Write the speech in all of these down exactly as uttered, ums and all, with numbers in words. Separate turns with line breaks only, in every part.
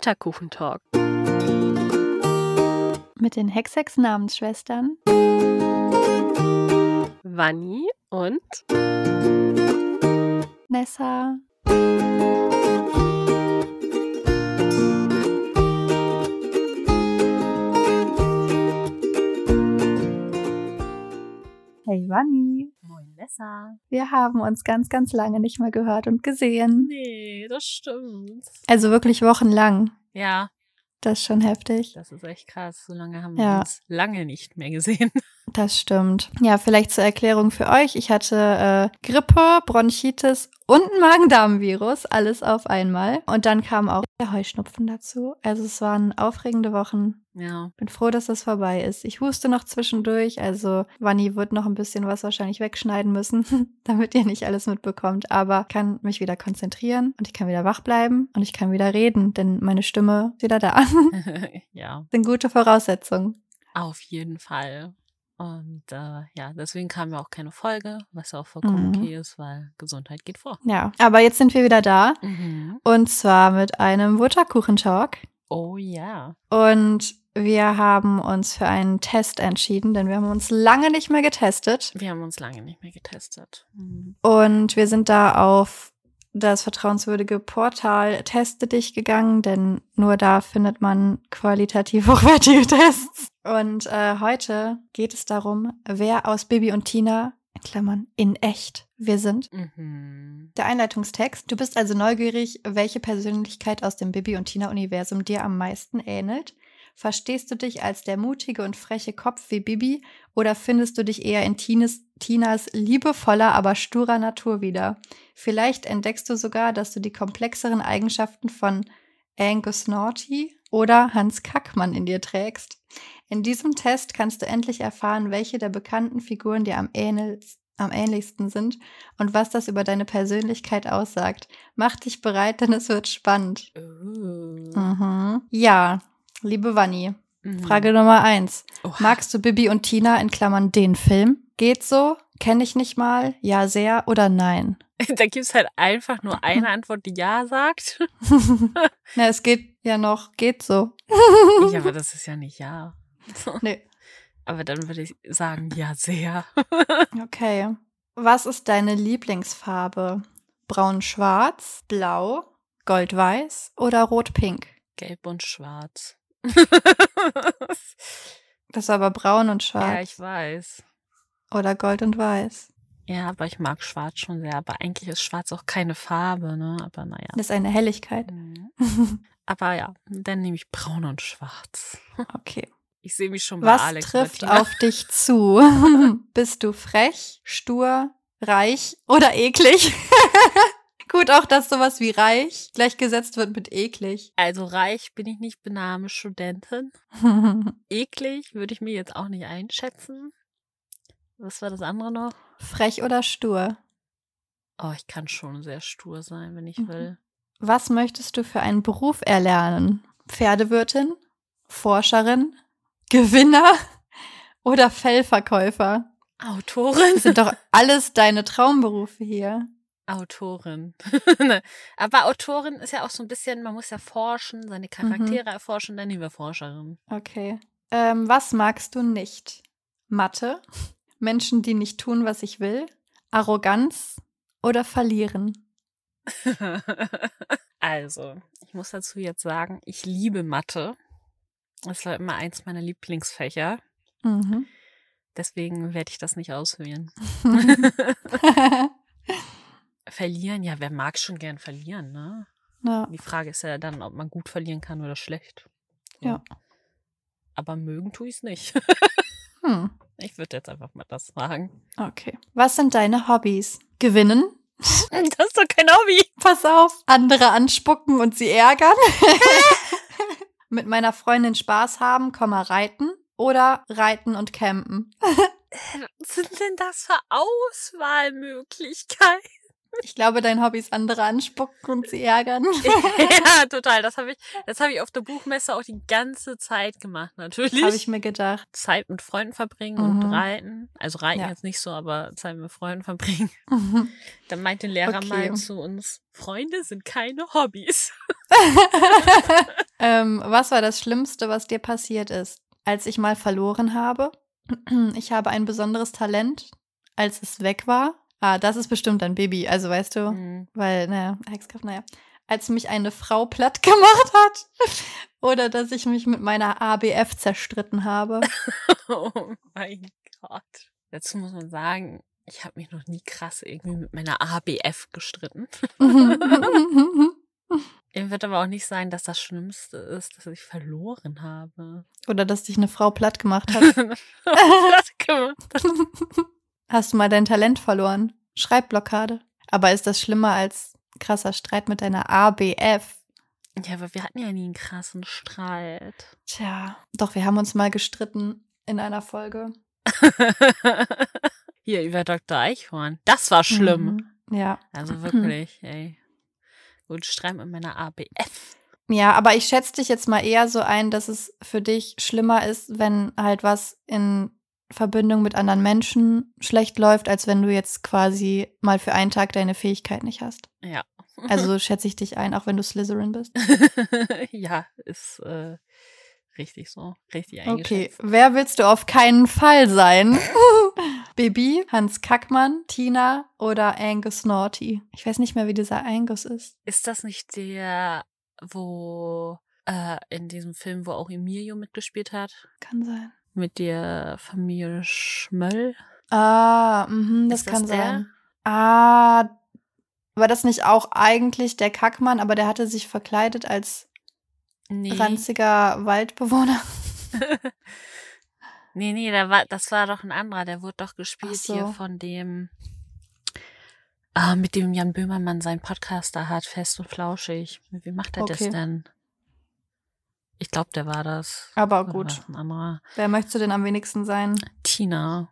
Butterkuchentalk.
Mit den Hex-Hex-Namensschwestern
Vanni und
Nessa. Hey Vanni.
Moin Nessa.
Wir haben uns ganz, ganz lange nicht mehr gehört und gesehen.
Nee, das stimmt.
Also wirklich wochenlang.
Ja.
Das ist schon heftig.
Das ist echt krass. So lange haben
ja.
wir uns lange nicht mehr gesehen.
Das stimmt. Ja, vielleicht zur Erklärung für euch. Ich hatte äh, Grippe, Bronchitis und ein Magen-Darm-Virus. Alles auf einmal. Und dann kam auch der Heuschnupfen dazu. Also es waren aufregende Wochen.
Ja.
Bin froh, dass das vorbei ist. Ich huste noch zwischendurch. Also Vanni wird noch ein bisschen was wahrscheinlich wegschneiden müssen, damit ihr nicht alles mitbekommt. Aber ich kann mich wieder konzentrieren und ich kann wieder wach bleiben und ich kann wieder reden, denn meine Stimme ist wieder da.
Ja.
Das sind gute Voraussetzungen.
Auf jeden Fall. Und äh, ja, deswegen kam ja auch keine Folge, was ja auch vollkommen
mhm.
okay ist, weil Gesundheit geht vor.
Ja, aber jetzt sind wir wieder da.
Mhm.
Und zwar mit einem Butterkuchentalk.
Oh ja.
Und wir haben uns für einen Test entschieden, denn wir haben uns lange nicht mehr getestet.
Wir haben uns lange nicht mehr getestet. Mhm.
Und wir sind da auf das vertrauenswürdige Portal Teste dich gegangen, denn nur da findet man qualitativ hochwertige Tests. Und äh, heute geht es darum, wer aus Bibi und Tina, in Klammern, in echt wir sind.
Mhm.
Der Einleitungstext. Du bist also neugierig, welche Persönlichkeit aus dem Bibi und Tina-Universum dir am meisten ähnelt. Verstehst du dich als der mutige und freche Kopf wie Bibi oder findest du dich eher in Tines, Tinas liebevoller, aber sturer Natur wieder? Vielleicht entdeckst du sogar, dass du die komplexeren Eigenschaften von Angus Naughty oder Hans Kackmann in dir trägst. In diesem Test kannst du endlich erfahren, welche der bekannten Figuren dir am, ähnel, am ähnlichsten sind und was das über deine Persönlichkeit aussagt. Mach dich bereit, denn es wird spannend.
Uh.
Mhm. Ja. Liebe Vanni,
Mhm.
Frage Nummer eins.
Oha.
Magst du Bibi und Tina in Klammern den Film? Geht so? Kenne ich nicht mal? Ja, sehr oder nein?
Da gibt es halt einfach nur eine Antwort, die ja sagt.
Na, es geht ja noch. Geht so.
Ja, aber das ist ja nicht ja.
Nee.
Aber dann würde ich sagen, ja, sehr.
Okay. Was ist deine Lieblingsfarbe? Braun-schwarz, blau, gold-weiß oder rot-pink?
Gelb und schwarz.
Das ist aber braun und schwarz.
Ja, ich weiß.
Oder gold und weiß.
Ja, aber ich mag schwarz schon sehr. Aber eigentlich ist schwarz auch keine Farbe, ne? Aber naja.
Das ist eine Helligkeit.
Mhm. Aber ja, dann nehme ich braun und schwarz.
Okay.
Ich sehe mich schon bei
Was
Alex.
trifft
Martina.
auf dich zu? Bist du frech, stur, reich oder eklig? Gut, auch dass sowas wie reich gleichgesetzt wird mit eklig.
Also reich bin ich nicht, bin arme Studentin. Eklig würde ich mir jetzt auch nicht einschätzen. Was war das andere noch?
Frech oder stur?
Oh, ich kann schon sehr stur sein, wenn ich
Mhm.
will.
Was möchtest du für einen Beruf erlernen? Pferdewirtin, Forscherin, Gewinner oder Fellverkäufer?
Autorin.
Das sind doch alles deine Traumberufe hier.
Autorin. Aber Autorin ist ja auch so ein bisschen, man muss ja forschen, seine Charaktere mhm. erforschen, dann nehmen wir Forscherin.
Okay. Ähm, was magst du nicht? Mathe, Menschen, die nicht tun, was ich will, Arroganz oder verlieren?
Also, ich muss dazu jetzt sagen, ich liebe Mathe. Das war immer eins meiner Lieblingsfächer.
Mhm.
Deswegen werde ich das nicht auswählen. Verlieren, ja, wer mag schon gern verlieren, ne?
Ja.
Die Frage ist ja dann, ob man gut verlieren kann oder schlecht. So.
Ja.
Aber mögen tue ich es nicht.
Hm.
Ich würde jetzt einfach mal das sagen.
Okay. Was sind deine Hobbys? Gewinnen?
Das ist doch kein Hobby.
Pass auf. Andere anspucken und sie ärgern? Mit meiner Freundin Spaß haben, Komma, reiten? Oder reiten und campen?
Was sind denn das für Auswahlmöglichkeiten?
Ich glaube, dein Hobby ist, andere anspucken und sie ärgern.
Ja, total. Das habe ich, das habe ich auf der Buchmesse auch die ganze Zeit gemacht, natürlich.
Habe ich mir gedacht.
Zeit mit Freunden verbringen
Mhm.
und reiten. Also reiten
Ja.
jetzt nicht so, aber Zeit mit Freunden verbringen.
Mhm.
Dann meinte der Lehrer
Okay.
mal zu uns, Freunde sind keine Hobbys.
ähm, was war das Schlimmste, was dir passiert ist? Als ich mal verloren habe. Ich habe ein besonderes Talent, als es weg war. Ah, das ist bestimmt ein Baby, also weißt du,
Mhm.
weil, naja, Hexkraft, naja. Als mich eine Frau platt gemacht hat. Oder dass ich mich mit meiner A B F zerstritten habe.
Oh mein Gott. Dazu muss man sagen, ich habe mich noch nie krass irgendwie mit meiner A B F gestritten. Ich würde aber auch nicht sagen, dass das Schlimmste ist, dass ich verloren habe.
Oder dass dich eine Frau platt gemacht hat.
Platt gemacht.
Hast du mal dein Talent verloren? Schreibblockade. Aber ist das schlimmer als krasser Streit mit deiner A B F?
Ja, aber wir hatten ja nie einen krassen Streit.
Tja, doch, wir haben uns mal gestritten in einer Folge.
Hier über Doktor Eichhorn. Das war schlimm.
Mhm. Ja.
Also wirklich, ey. Gut, Streit mit meiner A B F.
Ja, aber ich schätze dich jetzt mal eher so ein, dass es für dich schlimmer ist, wenn halt was in Verbindung mit anderen Menschen schlecht läuft, als wenn du jetzt quasi mal für einen Tag deine Fähigkeit nicht hast.
Ja.
Also so schätze ich dich ein, auch wenn du Slytherin bist.
Ja, ist äh, richtig so. Richtig
Okay,
eingeschätzt.
wer willst du auf keinen Fall sein? Bibi, Hans Kackmann, Tina oder Angus Naughty? Ich weiß nicht mehr, wie dieser Angus ist.
Ist das nicht der, wo äh, in diesem Film, wo auch Emilio mitgespielt hat?
Kann sein.
Mit der Familie Schmöll?
Ah, mhm, das
Ist das
kann
der?
sein. Ah, war das nicht auch eigentlich der Kackmann, aber der hatte sich verkleidet als
Nee.
ranziger Waldbewohner?
Nee, nee, der war, das war doch ein anderer. Der wurde doch gespielt
Ach so.
hier von dem, ah, mit dem Jan Böhmermann seinen Podcast da hat, Fest und Flauschig. Wie macht er das
Okay.
denn? Ich glaube, der war das.
Aber
Oder
gut.
war das ein anderer?
Wer möchtest du denn am wenigsten sein?
Tina.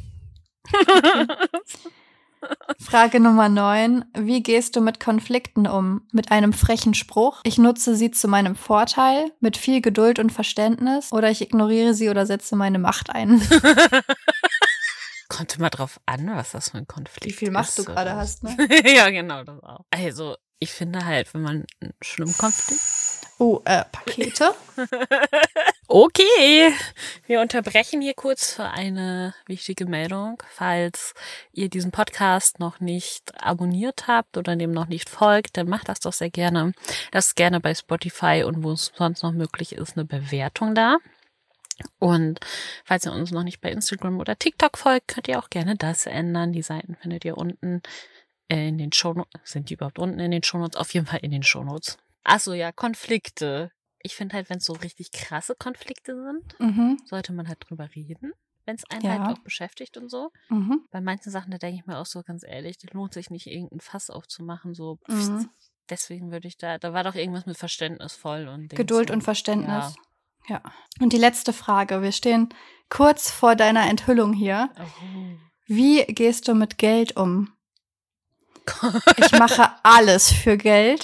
Frage Nummer neun. Wie gehst du mit Konflikten um? Mit einem frechen Spruch? Ich nutze sie zu meinem Vorteil, mit viel Geduld und Verständnis, oder ich ignoriere sie oder setze meine Macht ein.
Kommt immer drauf an, was das für ein Konflikt ist.
Wie viel Macht du
oder
gerade
was.
hast, ne?
Ja, genau, das auch. Also, ich finde halt, wenn man einen schlimmen Konflikt.
Oh, äh, Pakete?
Okay, wir unterbrechen hier kurz für eine wichtige Meldung. Falls ihr diesen Podcast noch nicht abonniert habt oder dem noch nicht folgt, dann macht das doch sehr gerne. Lasst gerne bei Spotify und wo es sonst noch möglich ist, eine Bewertung da. Und falls ihr uns noch nicht bei Instagram oder TikTok folgt, könnt ihr auch gerne das ändern. Die Seiten findet ihr unten in den Shownotes. Sind die überhaupt unten in den Shownotes? Auf jeden Fall in den Shownotes. Achso, ja, Konflikte. Ich finde halt, wenn es so richtig krasse Konflikte sind,
Mhm.
sollte man halt drüber reden, wenn es einen
Ja.
halt auch beschäftigt und so.
Mhm.
Bei manchen Sachen, da denke ich mir auch so ganz ehrlich, das lohnt sich nicht, irgendein Fass aufzumachen. So,
Mhm.
pst. Deswegen würde ich da, da war doch irgendwas mit verständnisvoll und Dings
Geduld
so.
und Verständnis. Ja. Und die letzte Frage. Wir stehen kurz vor deiner Enthüllung hier.
Oh.
Wie gehst du mit Geld um? Ich mache alles für Geld.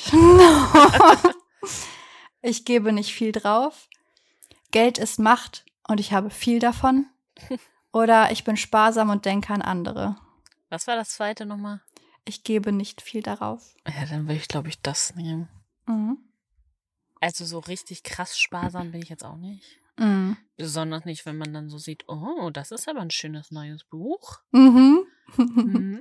Ich gebe nicht viel drauf. Geld ist Macht und ich habe viel davon. Oder ich bin sparsam und denke an andere.
Was war das zweite nochmal?
Ich gebe nicht viel darauf.
Ja, dann würde ich, glaube ich, das nehmen.
Mhm.
Also so richtig krass sparsam bin ich jetzt auch nicht.
Mhm.
Besonders nicht, wenn man dann so sieht, oh, das ist aber ein schönes neues Buch.
Mhm.
Mhm.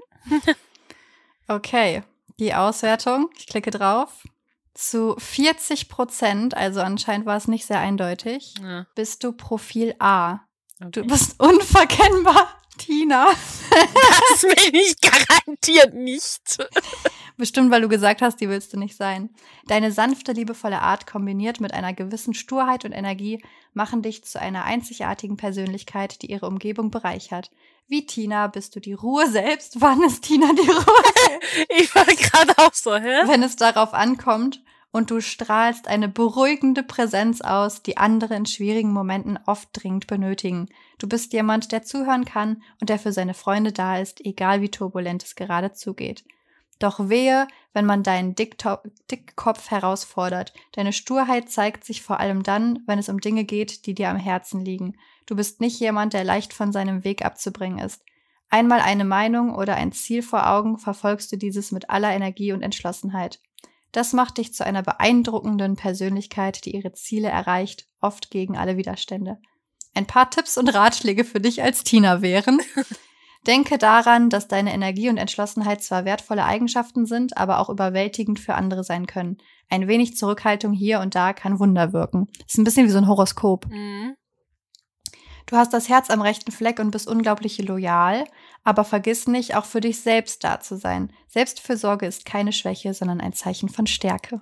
Okay, die Auswertung. Ich klicke drauf. Zu vierzig Prozent, also anscheinend war es nicht sehr eindeutig,
Ja,
bist du Profil A.
okay.
Du bist unverkennbar, Tina.
Das bin ich garantiert nicht.
Bestimmt, weil du gesagt hast, die willst du nicht sein. Deine sanfte, liebevolle Art kombiniert mit einer gewissen Sturheit und Energie machen dich zu einer einzigartigen Persönlichkeit, die ihre Umgebung bereichert. Wie Tina bist du die Ruhe selbst. Wann ist Tina die Ruhe?
Ich war gerade auch so, hä?
Wenn es darauf ankommt und du strahlst eine beruhigende Präsenz aus, die andere in schwierigen Momenten oft dringend benötigen. Du bist jemand, der zuhören kann und der für seine Freunde da ist, egal wie turbulent es gerade zugeht. Doch wehe, wenn man deinen Dickto- Dickkopf herausfordert. Deine Sturheit zeigt sich vor allem dann, wenn es um Dinge geht, die dir am Herzen liegen. Du bist nicht jemand, der leicht von seinem Weg abzubringen ist. Einmal eine Meinung oder ein Ziel vor Augen, verfolgst du dieses mit aller Energie und Entschlossenheit. Das macht dich zu einer beeindruckenden Persönlichkeit, die ihre Ziele erreicht, oft gegen alle Widerstände. Ein paar Tipps und Ratschläge für dich als Tina wären: Denke daran, dass deine Energie und Entschlossenheit zwar wertvolle Eigenschaften sind, aber auch überwältigend für andere sein können. Ein wenig Zurückhaltung hier und da kann Wunder wirken. Ist ein bisschen wie so ein Horoskop.
Mhm.
Du hast das Herz am rechten Fleck und bist unglaublich loyal, aber vergiss nicht, auch für dich selbst da zu sein. Selbstfürsorge ist keine Schwäche, sondern ein Zeichen von Stärke.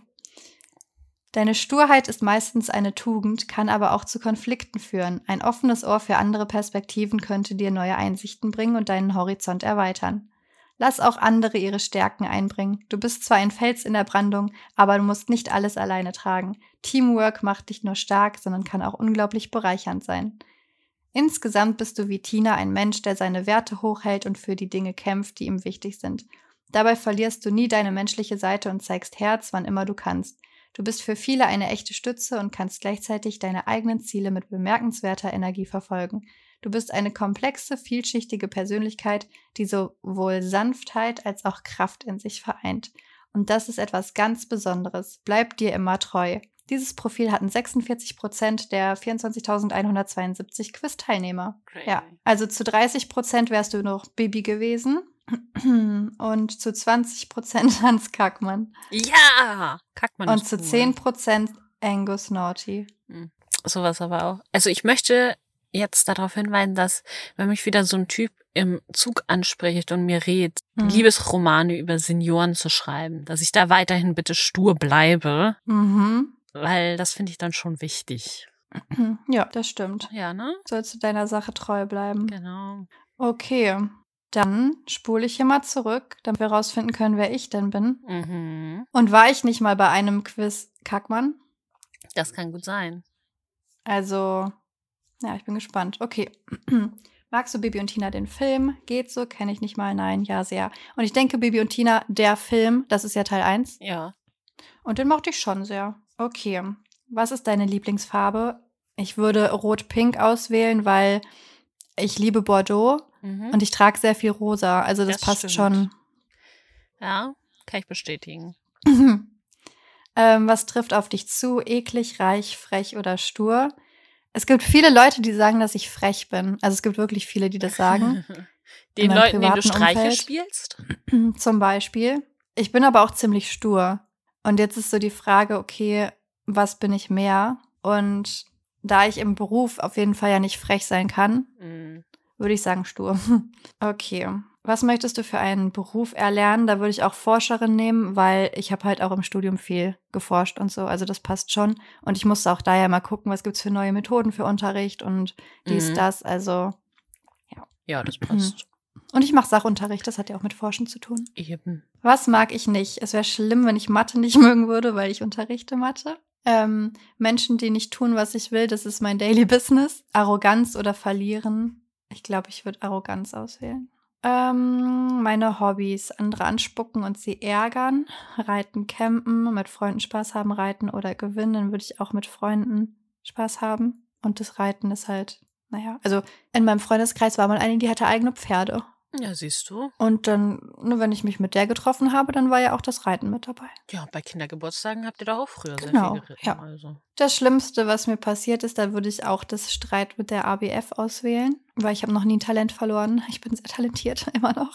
Deine Sturheit ist meistens eine Tugend, kann aber auch zu Konflikten führen. Ein offenes Ohr für andere Perspektiven könnte dir neue Einsichten bringen und deinen Horizont erweitern. Lass auch andere ihre Stärken einbringen. Du bist zwar ein Fels in der Brandung, aber du musst nicht alles alleine tragen. Teamwork macht dich nur stark, sondern kann auch unglaublich bereichernd sein. Insgesamt bist du wie Tina ein Mensch, der seine Werte hochhält und für die Dinge kämpft, die ihm wichtig sind. Dabei verlierst du nie deine menschliche Seite und zeigst Herz, wann immer du kannst. Du bist für viele eine echte Stütze und kannst gleichzeitig deine eigenen Ziele mit bemerkenswerter Energie verfolgen. Du bist eine komplexe, vielschichtige Persönlichkeit, die sowohl Sanftheit als auch Kraft in sich vereint. Und das ist etwas ganz Besonderes. Bleib dir immer treu. Dieses Profil hatten sechsundvierzig Prozent der vierundzwanzigtausendeinhundertzweiundsiebzig Quiz-Teilnehmer.
Great.
Ja, also zu dreißig Prozent wärst du noch Bibi gewesen und zu zwanzig Prozent Hans Kackmann.
Ja! Kackmann
Und
ist
zu
cool.
zehn Prozent Angus Naughty.
Hm. Sowas aber auch. Also ich möchte jetzt darauf hinweisen, dass wenn mich wieder so ein Typ im Zug anspricht und mir rät,
Mhm.
Liebesromane über Senioren zu schreiben, dass ich da weiterhin bitte stur bleibe,
Mhm.
weil das finde ich dann schon wichtig.
Ja, das stimmt.
Ja, ne?
Sollst du deiner Sache treu bleiben.
Genau.
Okay, dann spule ich hier mal zurück, damit wir rausfinden können, wer ich denn bin.
Mhm.
Und war ich nicht mal bei einem Quiz Kackmann?
Das kann gut sein.
Also, ja, ich bin gespannt. Okay. Magst du Bibi und Tina den Film? Geht so? Kenne ich nicht mal. Nein, ja, sehr. Und ich denke, Bibi und Tina, der Film, das ist ja Teil eins.
Ja.
Und den mochte ich schon sehr. Okay. Was ist deine Lieblingsfarbe? Ich würde Rot-Pink auswählen, weil ich liebe Bordeaux
Mhm.
und ich trage sehr viel rosa. Also das,
Das
passt
stimmt.
schon.
Ja, kann ich bestätigen.
ähm, was trifft auf dich zu? Eklig, reich, frech oder stur? Es gibt viele Leute, die sagen, dass ich frech bin. Also es gibt wirklich viele, die das sagen.
Den
meinem
Leuten, denen du
privaten
Streiche
Umfeld.
spielst?
Zum Beispiel. Ich bin aber auch ziemlich stur. Und jetzt ist so die Frage, okay, was bin ich mehr? Und da ich im Beruf auf jeden Fall ja nicht frech sein kann,
Mhm.
würde ich sagen stur. Okay. Was möchtest du für einen Beruf erlernen? Da würde ich auch Forscherin nehmen, weil ich habe halt auch im Studium viel geforscht und so. Also das passt schon. Und ich musste auch daher mal gucken, was gibt es für neue Methoden für Unterricht und dies,
Mhm.
das. Also
Ja, das passt.
und ich mache Sachunterricht, das hat ja auch mit Forschen zu tun.
Eben.
Was mag ich nicht? Es wäre schlimm, wenn ich Mathe nicht mögen würde, weil ich unterrichte Mathe. Ähm, Menschen, die nicht tun, was ich will, das ist mein Daily Business. Arroganz oder verlieren. Ich glaube, ich würde Arroganz auswählen. Ähm, meine Hobbys. Andere anspucken und sie ärgern. Reiten, campen, mit Freunden Spaß haben, reiten oder gewinnen. Dann würde ich auch mit Freunden Spaß haben. Und das Reiten ist halt, naja, also in meinem Freundeskreis war mal eine, die hatte eigene Pferde.
Ja, siehst du.
Und dann, nur wenn ich mich mit der getroffen habe, dann war ja auch das Reiten mit dabei.
Ja, bei Kindergeburtstagen habt ihr doch auch früher
Genau,
sehr viel geritten.
ja.
Also.
Das Schlimmste, was mir passiert ist, da würde ich auch das Streit mit der A B F auswählen, weil ich habe noch nie ein Talent verloren. Ich bin sehr talentiert, immer noch.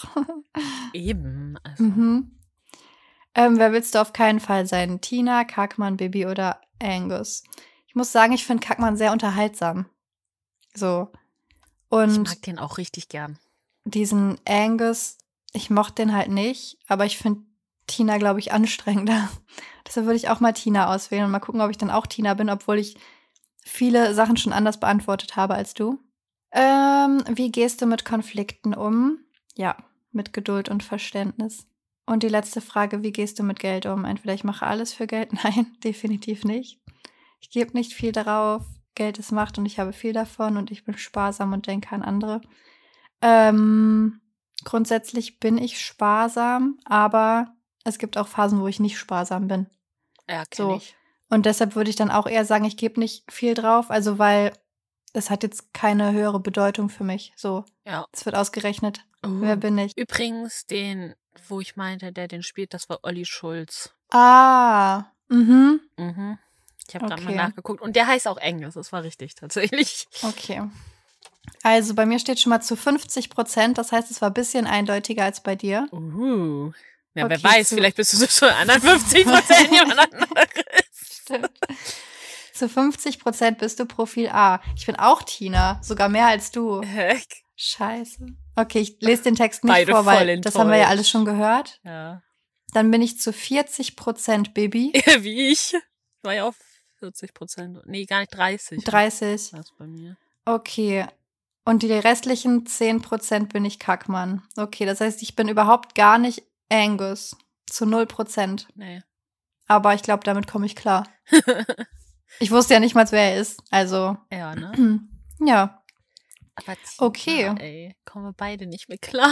Eben. Also.
Mhm. Ähm, wer willst du auf keinen Fall sein? Tina, Kackmann, Bibi oder Angus? Ich muss sagen, ich finde Kackmann sehr unterhaltsam. So. Und
Ich mag den auch richtig gern.
diesen Angus, ich mochte den halt nicht, aber ich finde Tina, glaube ich, anstrengender. Deshalb würde ich auch mal Tina auswählen und mal gucken, ob ich dann auch Tina bin, obwohl ich viele Sachen schon anders beantwortet habe als du. Ähm, wie gehst du mit Konflikten um? Ja, mit Geduld und Verständnis. Und die letzte Frage, wie gehst du mit Geld um? Entweder ich mache alles für Geld. Nein, definitiv nicht. Ich gebe nicht viel darauf. Geld ist Macht und ich habe viel davon und ich bin sparsam und denke an andere. Ähm, grundsätzlich bin ich sparsam, aber es gibt auch Phasen, wo ich nicht sparsam bin.
Ja, kenn
So.
ich.
Und deshalb würde ich dann auch eher sagen, ich gebe nicht viel drauf, also weil es hat jetzt keine höhere Bedeutung für mich. So,
Ja.
es wird ausgerechnet.
Oh.
Wer bin ich?
Übrigens, den, wo ich meinte, der den spielt, das war Olli Schulz.
Ah, mhm.
Mhm. Ich habe gerade mal
Okay.
nachgeguckt. Und der heißt auch Engels. Das war richtig, tatsächlich.
Okay. Also bei mir steht schon mal zu fünfzig Prozent. Das heißt, es war ein bisschen eindeutiger als bei dir.
Uh. Ja,
Okay,
wer weiß,
zu-
vielleicht bist du so schon anderen fünfzig Prozent jemand anderes.
Stimmt. Zu fünfzig Prozent bist du Profil A. Ich bin auch Tina, sogar mehr als du.
Heck.
Scheiße. Okay, ich lese den Text nicht
Beide
vor,
voll
weil das haben wir ja
enttäuscht.
alles schon gehört.
Ja.
Dann bin ich zu vierzig Prozent Bibi,
Wie ich. Ich war ja auf vierzig Prozent. Nee, gar nicht dreißig.
dreißig.
Das bei mir.
Okay. Und die restlichen zehn Prozent bin ich Kackmann. Okay, das heißt, ich bin überhaupt gar nicht Angus. Zu null Prozent.
Nee.
Aber ich glaube, damit komme ich klar. Ich wusste ja nicht mal, wer er ist. Also,
Ja, ne?
ja.
Aber Tina,
Okay.
ey, kommen wir beide nicht mehr klar.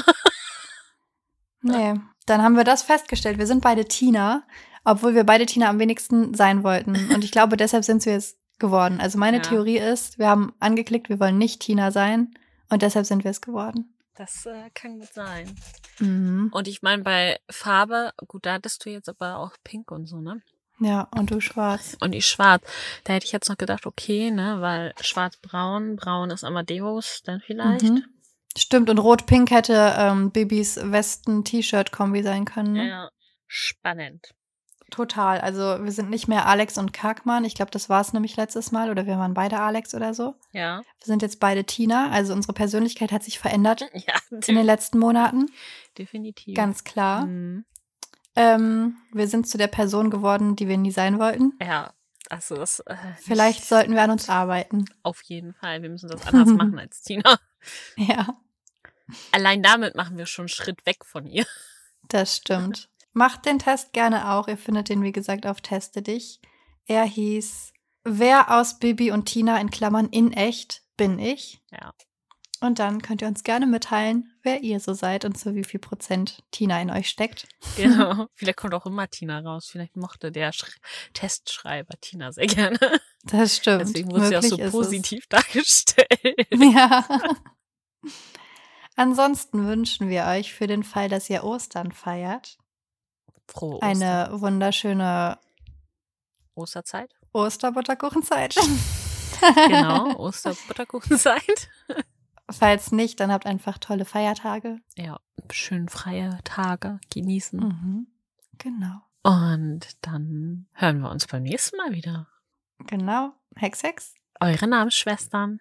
Nee. Dann haben wir das festgestellt. Wir sind beide Tina, obwohl wir beide Tina am wenigsten sein wollten. Und ich glaube, deshalb sind wir es geworden. Also meine
Ja.
Theorie ist, wir haben angeklickt, wir wollen nicht Tina sein. Und deshalb sind wir es geworden.
Das äh, kann gut sein.
Mhm.
Und ich meine, bei Farbe, gut, da hattest du jetzt aber auch pink und so, ne?
Ja, und du schwarz.
Und ich schwarz. Da hätte ich jetzt noch gedacht, okay, ne, weil schwarz-braun, braun ist Amadeus, dann vielleicht.
Mhm. Stimmt, und rot-pink hätte ähm, Bibis Westen-T-Shirt-Kombi sein können. Ne?
Ja, spannend.
Total. Also wir sind nicht mehr Alex und Karkmann. Ich glaube, das war es nämlich letztes Mal. Oder wir waren beide Alex oder so.
Ja.
Wir sind jetzt beide Tina. Also unsere Persönlichkeit hat sich verändert
Ja,
in den letzten Monaten.
definitiv.
Ganz klar.
Mhm.
Ähm, wir sind zu der Person geworden, die wir nie sein wollten.
Ja, also das. Äh,
Vielleicht
nicht-
sollten wir an uns arbeiten.
Auf jeden Fall. Wir müssen das anders machen als Tina.
Ja,
Allein damit machen wir schon einen Schritt weg von ihr.
das stimmt. Macht den Test gerne auch. Ihr findet den, wie gesagt, auf Teste dich. Er hieß Wer aus Bibi und Tina in Klammern in echt bin ich?
Ja.
Und dann könnt ihr uns gerne mitteilen, wer ihr so seid und zu wie viel Prozent Tina in euch steckt.
Genau. Vielleicht kommt auch immer Tina raus. Vielleicht mochte der Sch- Testschreiber Tina sehr gerne.
Das stimmt.
Deswegen wurde sie auch so
Möglich ist
positiv dargestellt.
es. Ja. Ansonsten wünschen wir euch für den Fall, dass ihr Ostern feiert,
Frohe Ostern.
eine wunderschöne
Osterzeit.
Osterbutterkuchenzeit.
Genau, Osterbutterkuchenzeit.
Falls nicht, dann habt einfach tolle Feiertage.
Ja, schön freie Tage genießen.
Mhm. Genau.
Und dann hören wir uns beim nächsten Mal wieder.
Genau. Hex, Hex.
Eure Namensschwestern.